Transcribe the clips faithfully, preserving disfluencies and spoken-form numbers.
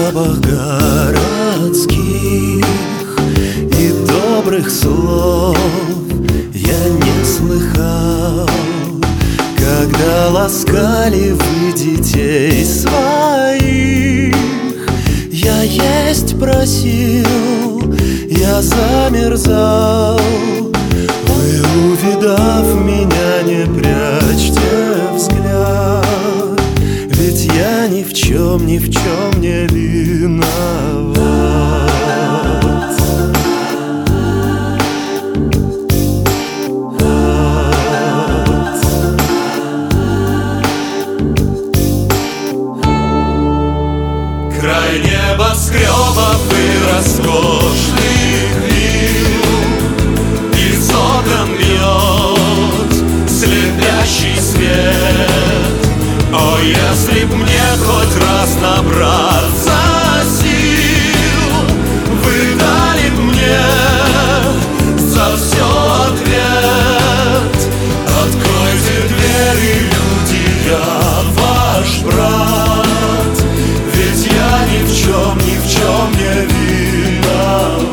бабах городских и добрых слов я не слыхал, когда ласкали вы детей своих. Я есть просил, я замерзал. Вы, увидав меня, не прячьте взгляд, ведь я ни в чем, ни в чем не виноват. Край небоскребов и роскошных вилл, из окон бьет слепящий свет. О, если б мне хоть раз набраться сил, вы дали б мне за все ответ. Откройте двери, люди, я ваш брат, ведь я ни в чем, ни в чем не виноват.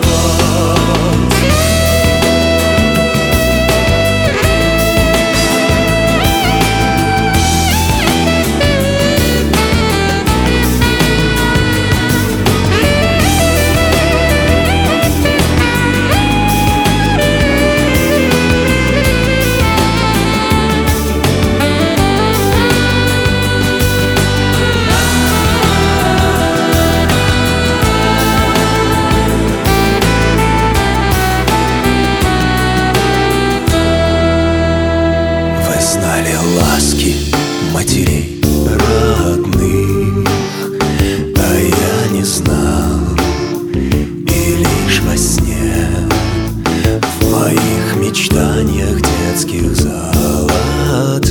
Знали ласки матерей родных, а я не знал. И лишь во сне, в моих мечтаниях детских золотых,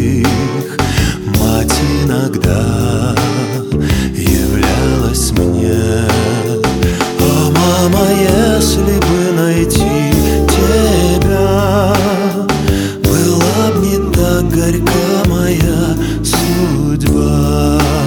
мать иногда являлась мне. О, мама, если бы найти тебя, была б не так горька моя судьба.